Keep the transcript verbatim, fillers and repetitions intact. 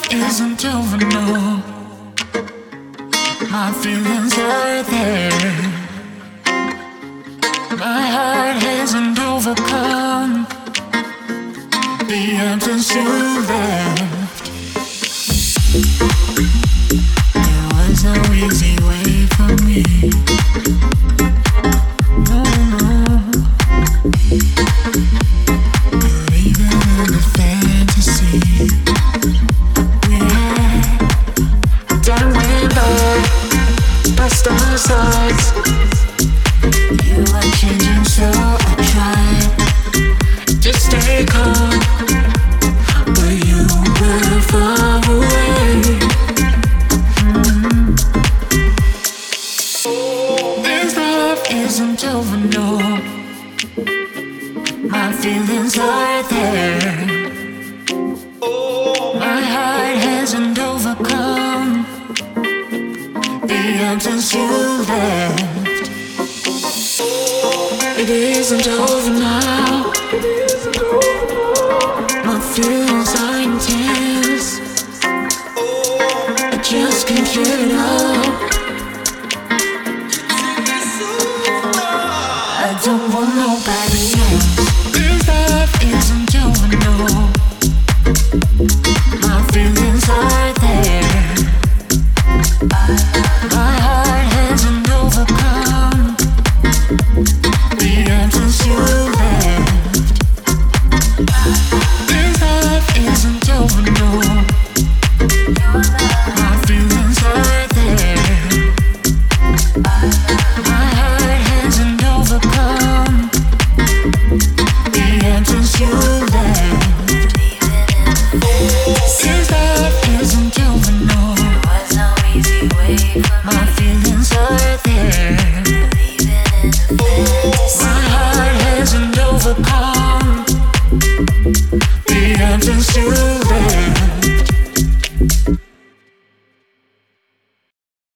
isn't over, no. My feelings are there. My heart hasn't overcome the absence you left. There was no easy way for me. No, no. Believing in the fantasy we had. Time went by, past our sides. You were changing, so I tried to stay calm, but you were far away. Mm-hmm. This love isn't over, no. My feelings are there. My heart hasn't overcome the absence you left. It isn't over now. My feelings are intense. I just can't get it up. I don't want nobody else. This life isn't over, no. My feelings are there. My heart hasn't overcome the absence you left. This life isn't over, no. My feelings are there. My heart hasn't overcome the absence you left. This life isn't over, no. My